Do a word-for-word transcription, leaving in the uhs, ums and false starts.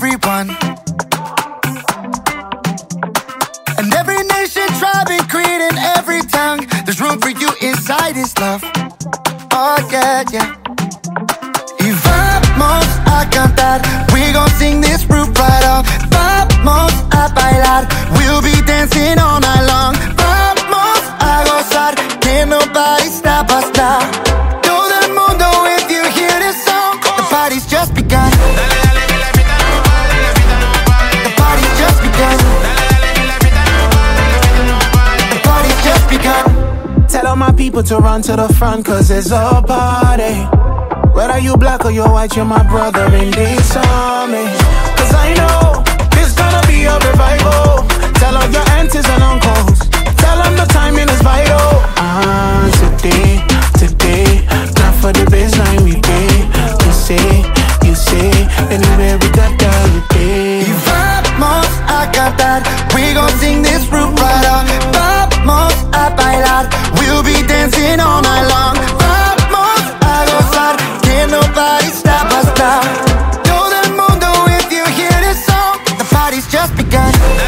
everyone. And every nation, tribe, and creed, and every tongue, there's room for you inside His love. Oh yeah, yeah. Y vamos a cantar, we gon' sing this roof right off. Vamos a bailar, we'll be dancing all night long. Vamos a gozar, can't nobody stop us now. Todo el mundo, if you hear this song, the party's just begun. The party's just begun. The party's just begun. Tell all my people to run to the front, cause it's a party. Whether you black or you white, you're my brother in this army. Cause I know there's gonna be a revival. Tell all your aunties and uncles, tell them the timing is vital. Ah, today, today, not for the baseline we pay. You say, you say, anywhere we got that we pay. Y vamos a cantar, we gon' sing this roof right on. Vamos a bailar, we'll be dancing all night long. Vamos a gozar, can't nobody stop us now. Todo el mundo, if you hear this song, the party's just begun.